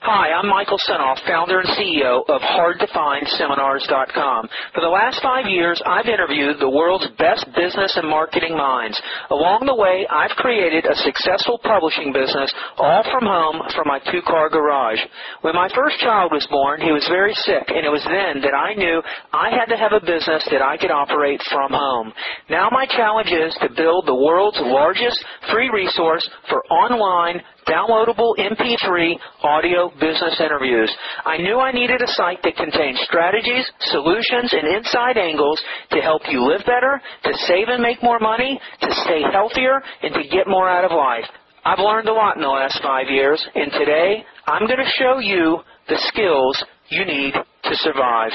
Hi, I'm Michael Senoff, founder and CEO of HardToFindSeminars.com. For the last 5 years, I've interviewed the world's best business and marketing minds. Along the way, I've created a successful publishing business all from home from my two-car garage. When my first child was born, he was very sick, and it was then that I knew I had to have a business that I could operate from home. Now my challenge is to build the world's largest free resource for online downloadable MP3 audio business interviews. I knew I needed a site that contained strategies, solutions, and inside angles to help you live better, to save and make more money, to stay healthier, and to get more out of life. I've learned a lot in the last 5 years, and today I'm going to show you the skills you need to survive.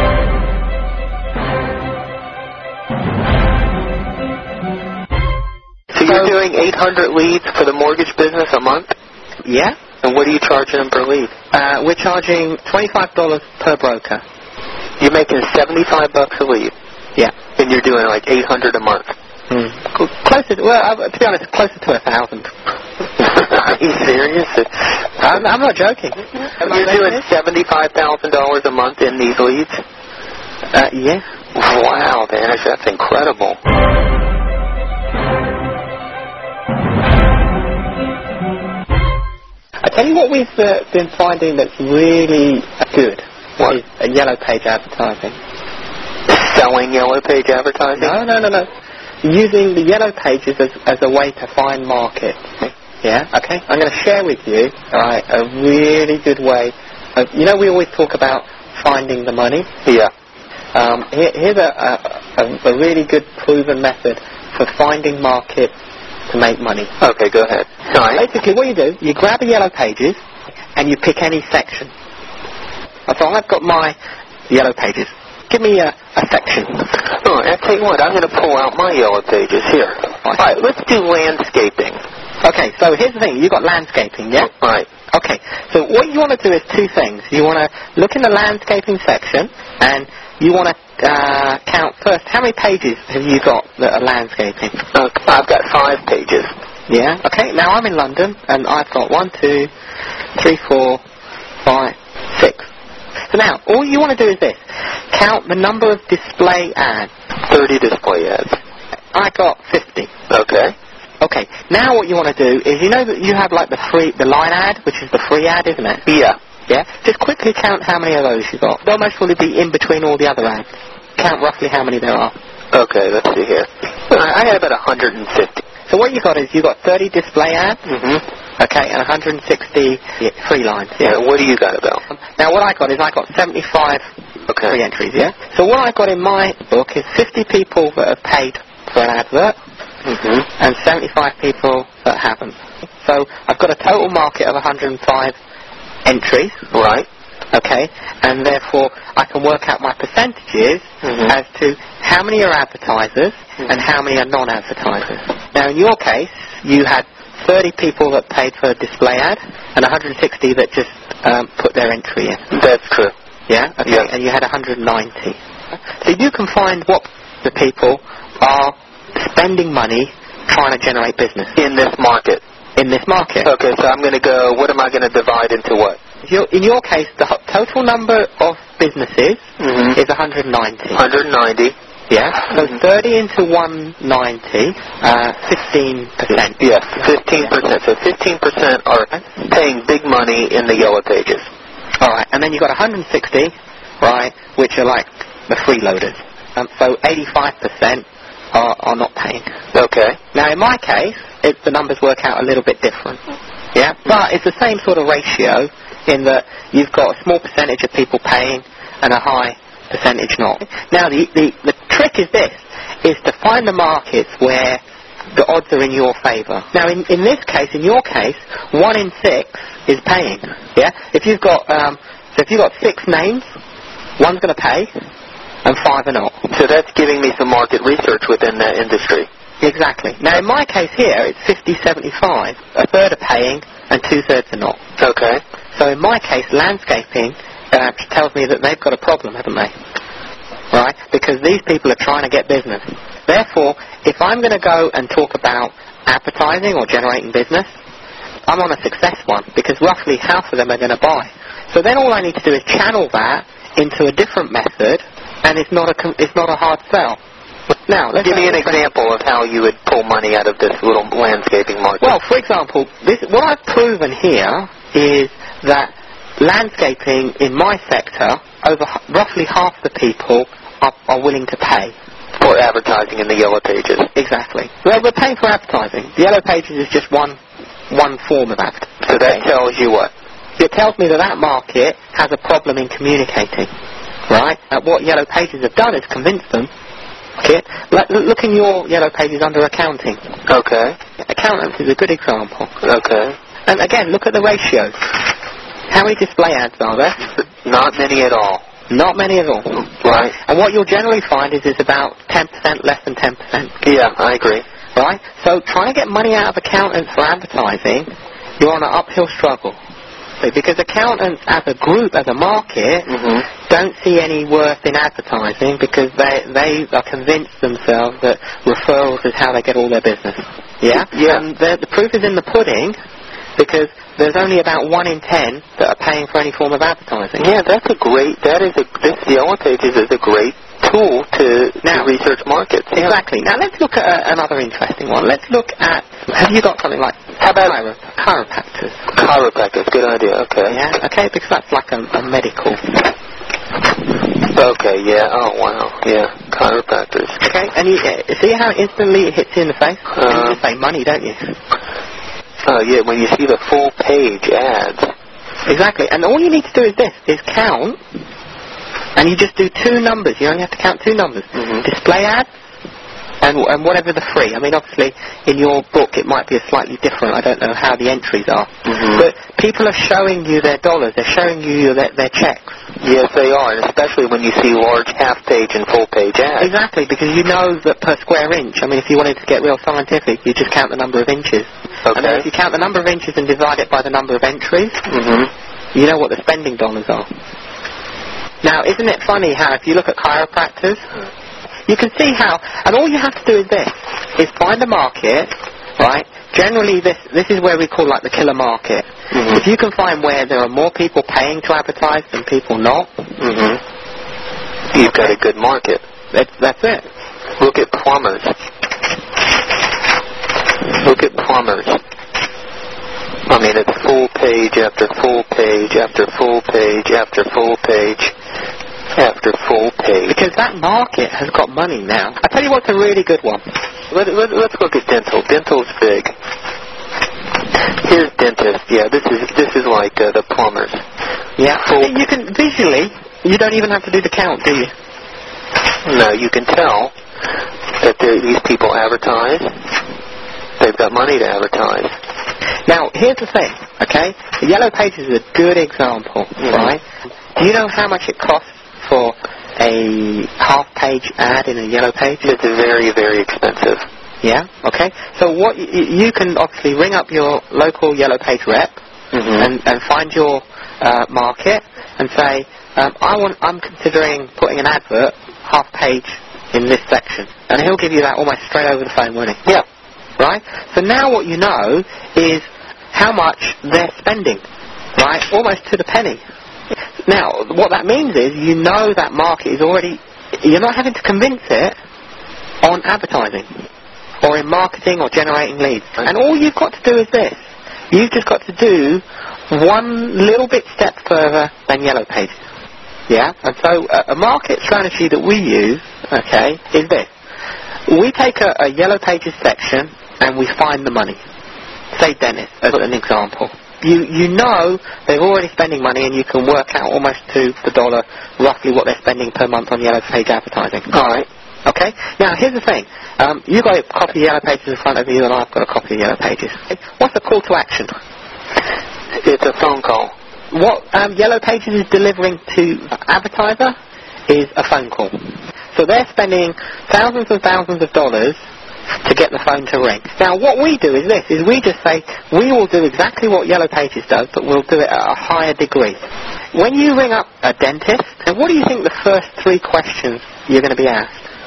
So you're doing 800 leads for the mortgage business a month? Yeah. And what are you charging them per lead? We're charging $25 per broker. You're making $75 a lead? Yeah. And you're doing like 800 a month? Closer, to be honest, closer to 1,000. Are you serious? I'm not joking. You're doing $75,000 a month in these leads? Yeah. Wow, Vanish, that's incredible. I tell you what we've been finding that's really good. What? Is Yellow Page advertising. Selling Yellow Page advertising? No. Using the Yellow Pages as a way to find markets. Yeah, okay? I'm going to share with you, alright, a really good way. We always talk about finding the money. Yeah. Here's a really good proven method for finding markets to make money. Okay, go ahead. Sorry. Basically, what you do, you grab the Yellow Pages and you pick any section. So I've got my Yellow Pages. Give me a section. Oh, I'll tell you what, I'm going to pull out my Yellow Pages here. All right, let's do landscaping. Okay, so here's the thing. You've got landscaping, yeah? Right. Okay, so what you want to do is two things. You want to look in the landscaping section and you want to count first, how many pages have you got that are landscaping? I've got 5 pages. Yeah, okay. Now I'm in London and I've got 1, 2, 3, 4, 5, 6. So now, all you want to do is this. Count the number of display ads. 30 display ads. I got 50. Okay. Okay, now what you want to do is, you know that you have like the line ad, which is the free ad, isn't it? Yeah. Yeah? Just quickly count how many of those you got. They'll most probably be in between all the other ads. Count roughly how many there are. Okay, let's see here. I had about 150. So what you got is you got 30 display ads. Okay, and 160 free lines. Yeah. What do you got about? Now what I got is I got 75 free entries, yeah? So what I got in my book is 50 people that have paid for an advert and 75 people that haven't. So I've got a total market of 105 entries. Right. Okay, and therefore I can work out my percentages as to how many are advertisers and how many are non-advertisers. Now in your case, you had 30 people that paid for a display ad and 160 that just put their entry in. That's true. Yeah? Okay, yeah. And you had 190. So you can find what the people are spending money trying to generate business. In this market. In this market. Okay, so I'm going to go, what am I going to divide into what? In your case, the total number of businesses is 190. 190. Yeah. So 30 into 190, 15%. Yes, 15%. So 15% are paying big money in the Yellow Pages. All right, and then you've got 160, right, which are like the freeloaders. So 85% are not paying. Okay. Now in my case, the numbers work out a little bit different. Yeah, but it's the same sort of ratio in that you've got a small percentage of people paying and a high percentage not. Now the trick is this, is to find the markets where the odds are in your favour. Now in your case, 1 in 6 is paying. Yeah? If you've got 6 names, 1's going to pay and 5 are not. So that's giving me some market research within that industry. Exactly. Now in my case here, it's 50-75. A third are paying and 2/3 are not. Okay. So in my case, landscaping tells me that they've got a problem, haven't they? Right? Because these people are trying to get business. Therefore, if I'm going to go and talk about advertising or generating business, I'm on a success one, because roughly half of them are going to buy. So then all I need to do is channel that into a different method, and it's not a hard sell. Now, let's give me an example of how you would pull money out of this little landscaping market. Well, for example, what I've proven here is that landscaping in my sector, over roughly half the people are willing to pay. For advertising in the Yellow Pages. Exactly. We're paying for advertising. The Yellow Pages is just one form of advertising. So that tells you what? It tells me that market has a problem in communicating, right? What Yellow Pages have done is convince them. Okay. Look in your Yellow Pages under accounting. Okay. Accountants is a good example. Okay. And again, look at the ratios. How many display ads are there? Not many at all. Not many at all. Right. And what you'll generally find is it's about 10%, less than 10%. Yeah, I agree. Right? So trying to get money out of accountants for advertising, you're on an uphill struggle. Because accountants as a group, as a market, don't see any worth in advertising because they are convinced themselves that referrals is how they get all their business. Yeah? Yeah. And the proof is in the pudding because there's only about 1 in 10 that are paying for any form of advertising. Yeah, this Yellow Pages is a great tool to research markets. Exactly. Now let's look at another interesting one. Let's look at, have you got something like, how about chiropractors? Chiropractors, good idea, okay. Yeah, okay, because that's like a medical. Okay, yeah, oh wow, yeah, chiropractors. Okay, and you see how instantly it hits you in the face? You just say money, don't you? Yeah, when you see the full page ads. Exactly, and all you need to do is this, is count. And you just do 2 numbers. You only have to count 2 numbers. Display ads and whatever the free. I mean, obviously, in your book it might be slightly different. I don't know how the entries are. But people are showing you their dollars. They're showing you their checks. Yes, they are, and especially when you see large half-page and full-page ads. Exactly, because you know that per square inch, I mean, if you wanted to get real scientific, you just count the number of inches. Okay. And then if you count the number of inches and divide it by the number of entries, you know what the spending dollars are. Now, isn't it funny how if you look at chiropractors, you can see how, and all you have to do is this, is find a market, right? Generally, this is where we call like the killer market. If you can find where there are more people paying to advertise than people not, you've got a good market. That's it. Look at plumbers. Look at plumbers. I mean, it's full page after full page after full page after full page after full page. Because that market has got money now. I'll tell you what's a really good one. Let's look at dental. Dental's big. Here's dentist. Yeah, this is like the plumbers. Yeah. You can visually, you don't even have to do the count, do you? No, you can tell that these people advertise. They've got money to advertise. Now, here's the thing, okay? The Yellow Pages is a good example, right? Do you know how much it costs for a half-page ad in a Yellow Page? It's very, very expensive. Yeah, okay. So what you can obviously ring up your local Yellow Page rep and find your market and say, I'm considering putting an advert half-page in this section. And he'll give you that almost straight over the phone, won't he? Yeah. Right? So now what you know is how much they're spending, right? Almost to the penny. Now, what that means is you know that market is already, you're not having to convince it on advertising or in marketing or generating leads. And all you've got to do is this. You've just got to do one little bit step further than Yellow Pages. Yeah? And so a market strategy that we use, okay, is this. We take a Yellow Pages section and we find the money. Say dentist, as an example. You know they're already spending money and you can work out almost to the dollar roughly what they're spending per month on Yellow Page advertising. All right. Okay? Now, here's the thing. You've got a copy of Yellow Pages in front of you and I've got a copy of Yellow Pages. What's the call to action? It's a phone call. What Yellow Pages is delivering to advertiser is a phone call. So they're spending thousands and thousands of dollars to get the phone to ring. Now, what we do is this, is we just say, we will do exactly what Yellow Pages does, but we'll do it at a higher degree. When you ring up a dentist, and what do you think the first 3 questions you're going to be asked?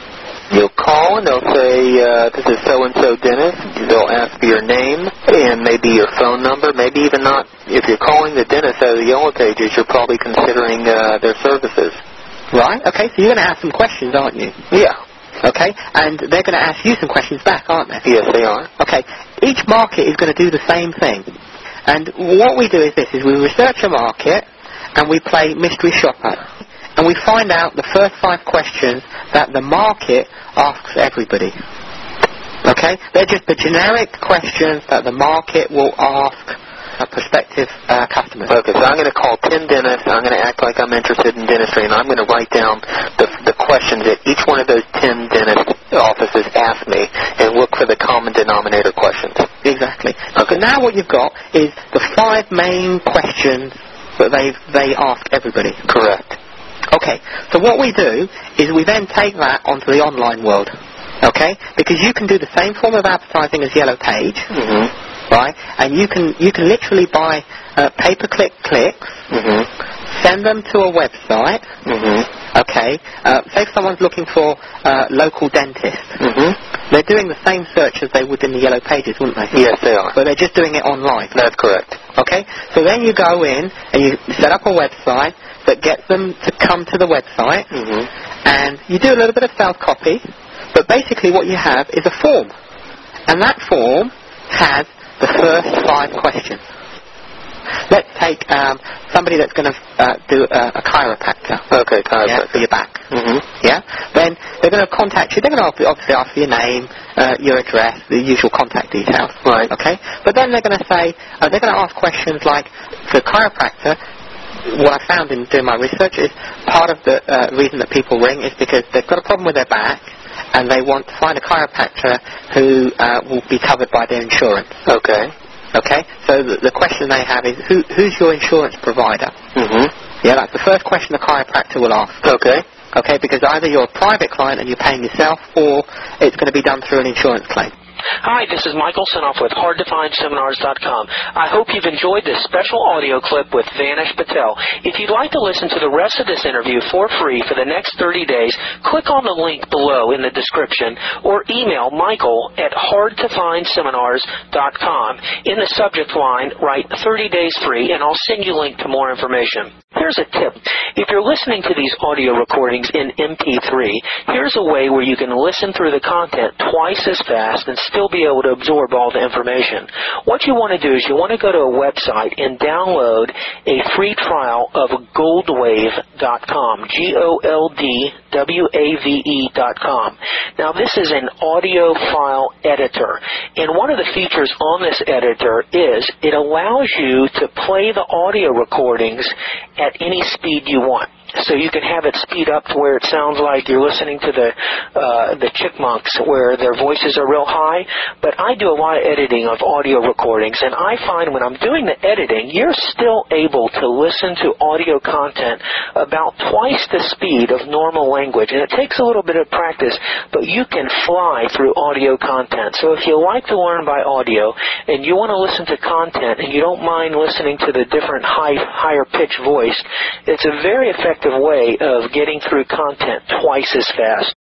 You'll call and they'll say, this is so-and-so dentist. They'll ask for your name and maybe your phone number, maybe even not. If you're calling the dentist out of the Yellow Pages, you're probably considering their services. Right, okay, so you're going to ask some questions, aren't you? Yeah. Okay, and they're going to ask you some questions back, aren't they? Yes, they are. Okay, each market is going to do the same thing. And what we do is this, is we research a market and we play mystery shopper. And we find out the first 5 questions that the market asks everybody. Okay? They're just the generic questions that the market will ask prospective customers. Okay, so I'm going to call 10 dentists, I'm going to act like I'm interested in dentistry, and I'm going to write down the questions that each one of those 10 dentist offices ask me and look for the common denominator questions. Exactly. Okay. So now what you've got is the 5 main questions that they ask everybody. Correct. Okay, so what we do is we then take that onto the online world. Okay? Because you can do the same form of advertising as Yellow Page. Mm-hmm. Right, and you can literally buy pay-per-click clicks, send them to a website. Okay, say if someone's looking for local dentist, they're doing the same search as they would in the Yellow Pages, wouldn't they? Yes, they are. But they're just doing it online. That's correct. Okay, so then you go in and you set up a website that gets them to come to the website, and you do a little bit of self-copy, but basically what you have is a form, and that form has the first 5 questions. Let's take somebody that's going to do a chiropractor. Okay, chiropractor. Yeah, for your back. Yeah? Then they're going to contact you. They're going to obviously ask for your name, your address, the usual contact details. Right. Okay? But then they're going to say, they're going to ask questions like, for chiropractor, what I found in doing my research is part of the reason that people ring is because they've got a problem with their back, and they want to find a chiropractor who will be covered by their insurance. Okay. Okay? So the question they have is, who's your insurance provider? Yeah, that's the first question the chiropractor will ask. Okay. Okay, because either you're a private client and you're paying yourself, or it's going to be done through an insurance claim. Hi, this is Michael Sinoff with HardToFindSeminars.com. I hope you've enjoyed this special audio clip with Vanish Patel. If you'd like to listen to the rest of this interview for free for the next 30 days, click on the link below in the description or email Michael at HardToFindSeminars.com. In the subject line, write 30 days free, and I'll send you a link to more information. Here's a tip. If you're listening to these audio recordings in MP3, here's a way where you can listen through the content twice as fast and still be able to absorb all the information. What you want to do is you want to go to a website and download a free trial of Goldwave.com, GOLDWAVE.com. Now, this is an audio file editor, and one of the features on this editor is it allows you to play the audio recordings at any speed you want. So you can have it speed up to where it sounds like you're listening to the Chipmunks, where their voices are real high. But I do a lot of editing of audio recordings, and I find when I'm doing the editing, you're still able to listen to audio content about twice the speed of normal language. And it takes a little bit of practice, but you can fly through audio content. So if you like to learn by audio, and you want to listen to content, and you don't mind listening to the different higher pitch voice, it's a very effective way of getting through content twice as fast.